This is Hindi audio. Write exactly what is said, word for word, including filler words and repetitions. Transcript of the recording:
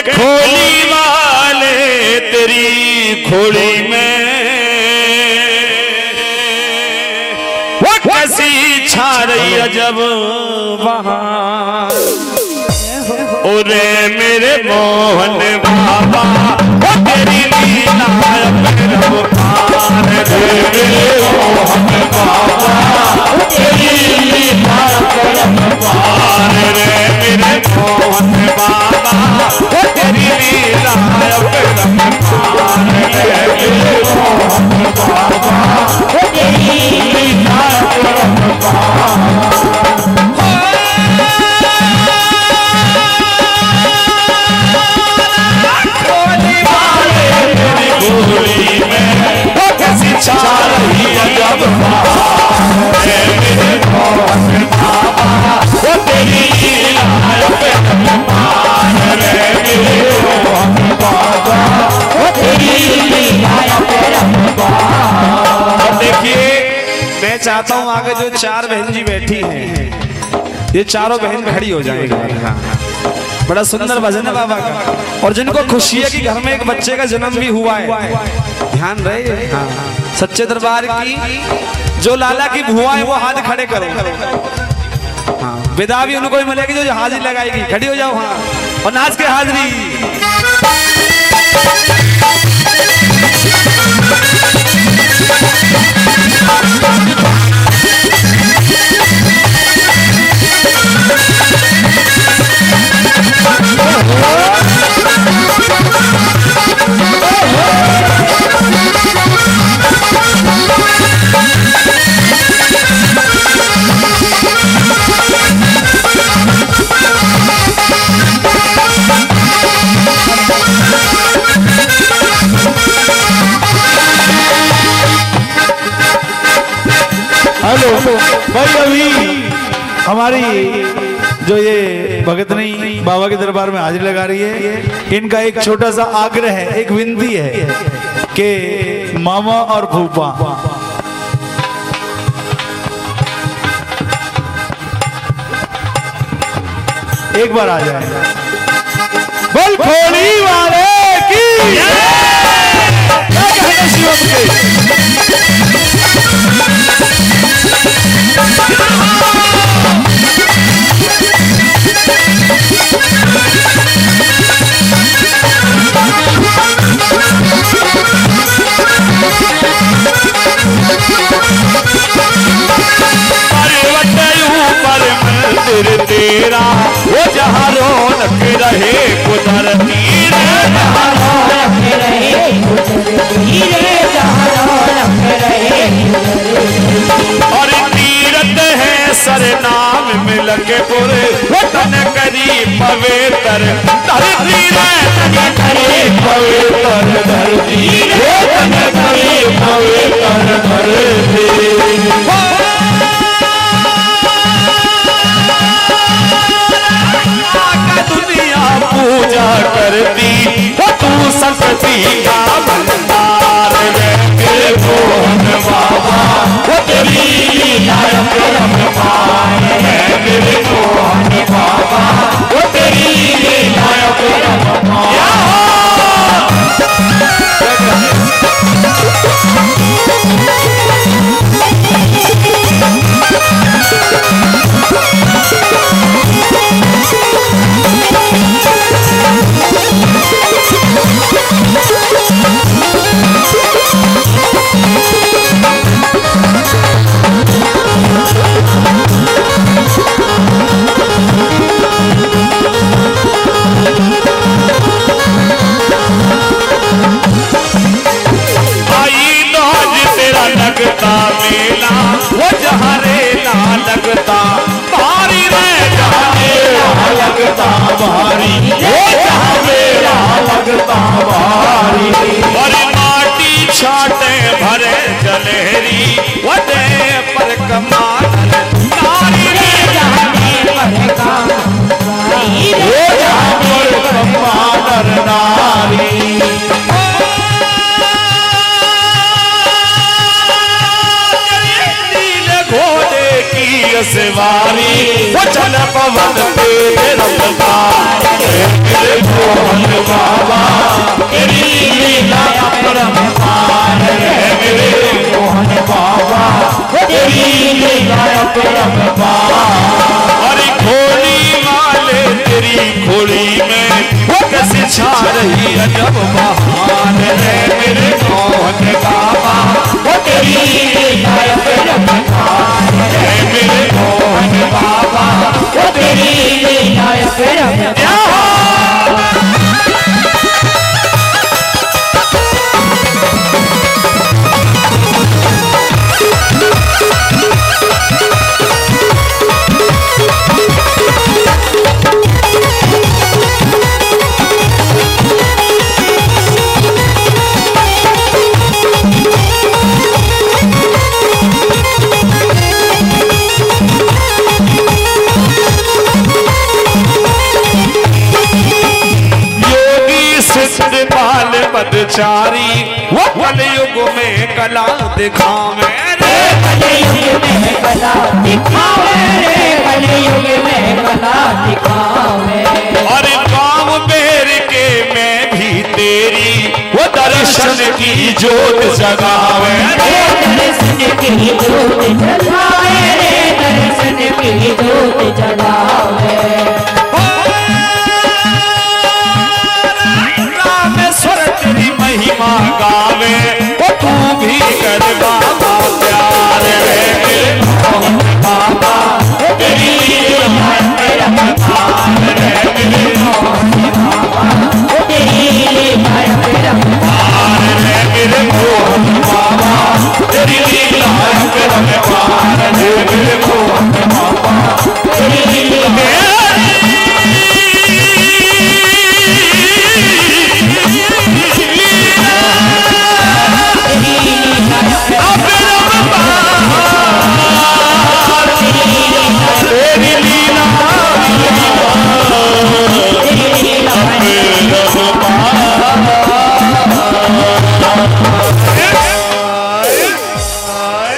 खोली वाले तेरी खोली में वो कैसी छा रही है जब वहां। ओरे मेरे मोहन बाबा वो तेरी लीला रब तेरे मोहन बाबा वो तेरी लीला रब रे मेरे मोहन बाबा वो तेरी लीला रब मेरे मोहन बाबा वो तेरी लीला रब मैं चाहता हूँ आगे जो चार बहन जी बैठी हैं ये चारों बहन खड़ी हो जाएगी। बड़ा सुंदर भजन है बाबा का। और जिनको खुशी है कि घर में एक बच्चे का जन्म भी हुआ है, ध्यान रहे हाँ। सच्चे दरबार की जो लाला की भुआ है वो हाथ खड़े करो हाँ। विदा भी उनको ही मिलेगी जो हाजिरी लगाएगी। खड़ी हो जाओ हाँ और नाच के हाजिरी। हेलो भाई, अभी हमारी जो ये भगतनी बाबा के दरबार में हाजिरी लगा रही है, इनका एक छोटा सा आग्रह है, एक विनती है कि मामा और फूफा एक बार आ जाए। बोल खोली वाले की शिवम के तेरा वो जहाँ रौनक रहे कुदरती और तीरथ है सर नाम मिल के पुरे तन करी पवित्र धरती तन करी पवित्र धरती तन करी पवित्र धरती। पूजा करती तू शक्ति का भंडार मेरे मोहन बाबा वो तेरी लीला रब मेरे मोहन बाबा वो तेरी लीला रब। छा रही अजब बहार रे मेरे मोहन बाबा वो तेरी लीला अजब बहार रे मेरे मोहन बाबा वो तेरी लीला अजब बहार। बदचारी वो कलयुग में कला दिखावे रे कलयुग में कला दिखावे रे कलयुग में कला दिखावे। और गाँव बेर के मैं भी तेरी वो दर्शन की जोत जगावे रे दर्शन की जोत जगावे रे दर्शन की जोत जगावे।